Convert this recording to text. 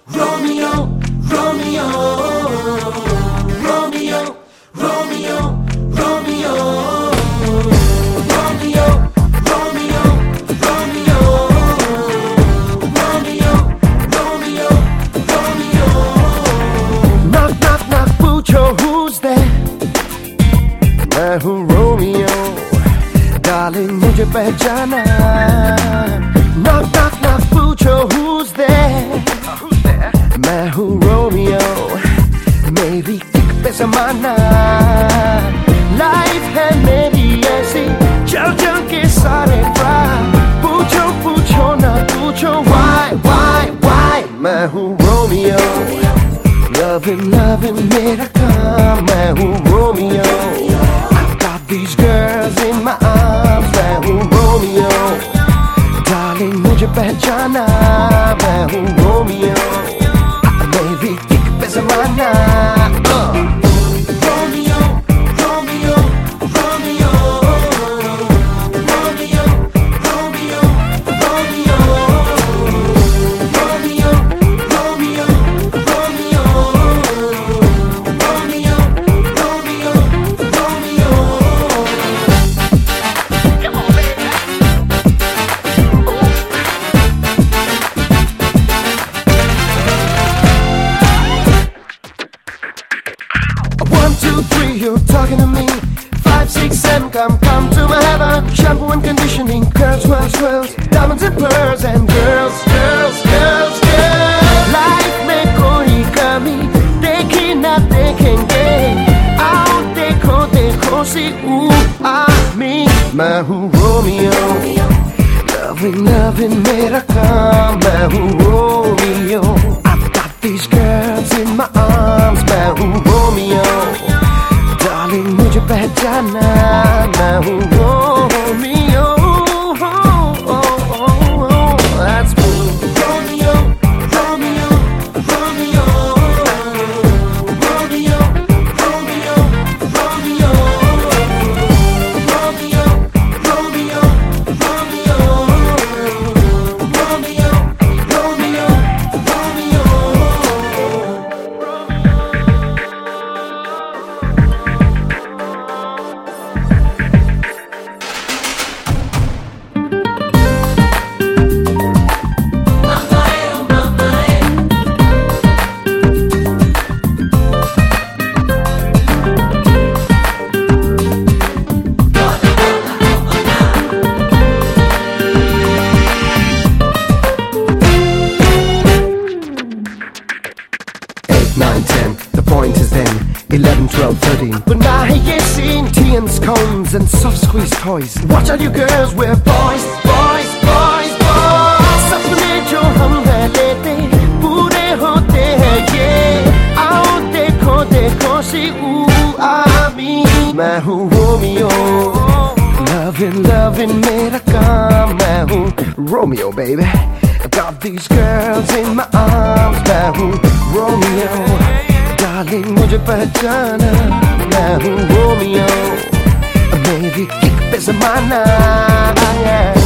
Romeo, Romeo, Romeo, Romeo, Romeo, Romeo, Romeo, Romeo, Romeo, Romeo, Romeo. Knock, knock, knock, पूछो who's there? मैं हूँ Romeo, darling मुझे पहचाना. Knock, knock, knock, पूछो who's there? मैं हूँ रोमियो, मेरी किक पे समाना. लाइफ है मेरी ऐसी, चल चल के सारे ट्राई. पूछो पूछो ना पूछो why. मैं हूँ रोमियो, loving मेरा काम. मैं हूँ Romeo, I've got these girls in my arms. मैं हूँ रोमियो, darling मुझे पहचाना. मैं हूँ रोमियो, मेरी किक पे ज़माना. Romeo, Romeo, Romeo, Romeo, Romeo, Romeo, Romeo, Romeo, Romeo, Romeo, Romeo, Romeo. Come on, baby. 1, 2, 3, you're talking to me. 5, 6, 7, come to my heaven. Shampoo and conditioning, curls, swirls, diamonds and pearls, and girls. Life में कोई कमी देखी ना देखेंगे. आओ देखो देखो सी me. मैं हूँ रोमियो, loving मेरा काम. मैं हूँ Romeo, I've got these girls in my arms. मैं हूँ रोमियो, darling मुझे पहचाना. मैं हूँ Romeo, that's me. Romeo, Romeo, Romeo, Romeo, Romeo, Romeo, Romeo, Romeo, Romeo, Romeo, Romeo, Romeo. The point is then 11, 12, 13. But now ये scene, tea and scones and soft squeeze toys. Watch out you girls, we're boys. सपने जो हम है लेते पूरे होते हैं ये. आओ देखो देखो सी me. मैं हूँ रोमियो, loving मेरा काम. मैं हूँ Romeo baby, I've got these girls in my arms. मैं हूँ रोमियो, darling मुझे पहचाना. मैं हूँ रोमियो, मेरी किक पे ज़माना.